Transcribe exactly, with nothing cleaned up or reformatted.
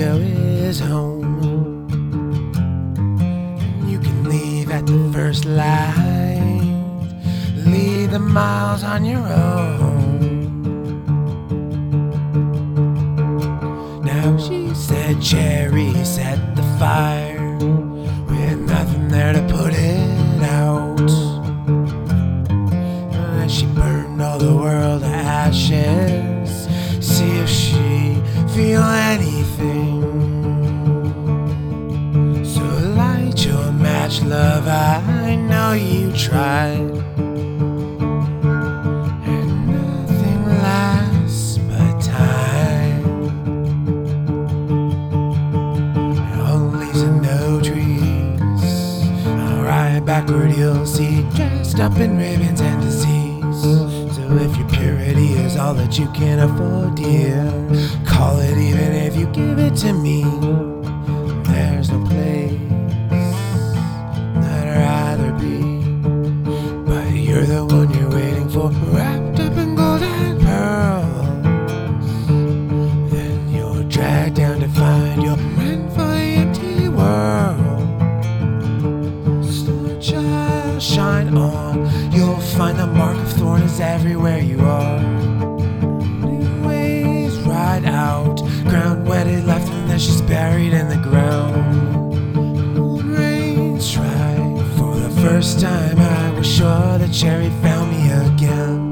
Joe is home. You can leave at the first light, leave the miles on your own. Now she said Cherry set the fire with nothing there to put it out. And she burned all the world to ashes, see if she feel anything. So light your match, love, I know you tried. And nothing lasts but time. On leaves and no trees, I'll ride backward, you'll see, dressed up in ribbons and disease. So if your purity is all that you can afford, dear, call it even if you give it to me. There's no place that I'd rather be, but you're the one you're waiting for, wrapped up in gold and pearls. Then you're dragged down to find you're meant for the empty world. Star child, shine on, you'll find the mark of thorn is everywhere you are. New waves ride out, ground wetted, left and then she's buried in the ground. Moon rain strike, for the first time I was sure that Cherry found me again.